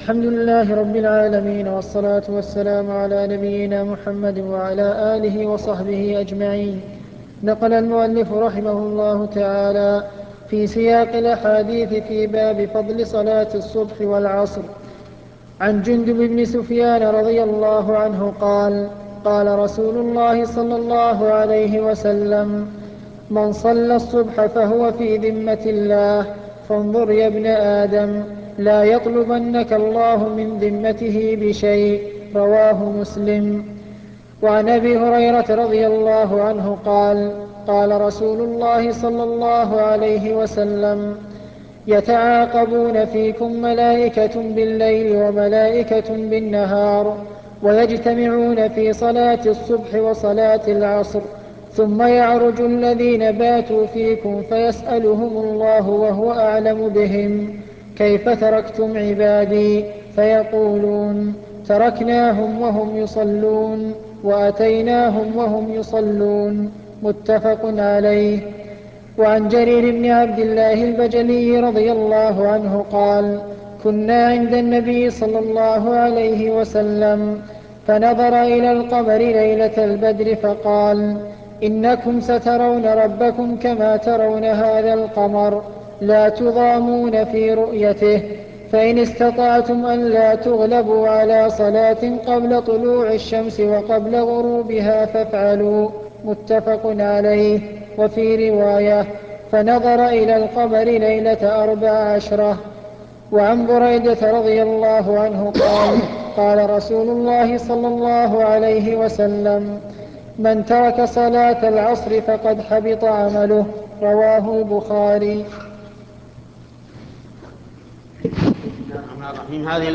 الحمد لله رب العالمين، والصلاة والسلام على نبينا محمد وعلى آله وصحبه أجمعين. نقل المؤلف رحمه الله تعالى في سياق الأحاديث في باب فضل صلاة الصبح والعصر عن جندب بن سفيان رضي الله عنه قال: قال رسول الله صلى الله عليه وسلم: من صلى الصبح فهو في ذمة الله، فانظر يا ابن آدم، لا يطلبنك الله من ذمته بشيء. رواه مسلم. وعن أبي هريرة رضي الله عنه قال: قال رسول الله صلى الله عليه وسلم: يتعاقبون فيكم ملائكة بالليل وملائكة بالنهار، ويجتمعون في صلاة الصبح وصلاة العصر، ثم يعرج الذين باتوا فيكم فيسألهم الله وهو أعلم بهم: كيف تركتم عبادي؟ فيقولون: تركناهم وهم يصلون وأتيناهم وهم يصلون. متفق عليه. وعن جرير بن عبد الله البجلي رضي الله عنه قال: كنا عند النبي صلى الله عليه وسلم فنظر إلى القمر ليلة البدر فقال: إنكم سترون ربكم كما ترون هذا القمر، لا تضامون في رؤيته، فإن استطعتم أن لا تغلبوا على صلاة قبل طلوع الشمس وقبل غروبها فافعلوا. متفق عليه. وفي رواية: فنظر إلى القمر ليلة 14. وعن بريدة رضي الله عنه قال: قال رسول الله صلى الله عليه وسلم: من ترك صلاة العصر فقد حبط عمله. رواه البخاري. الرحمن الرحيم. هذه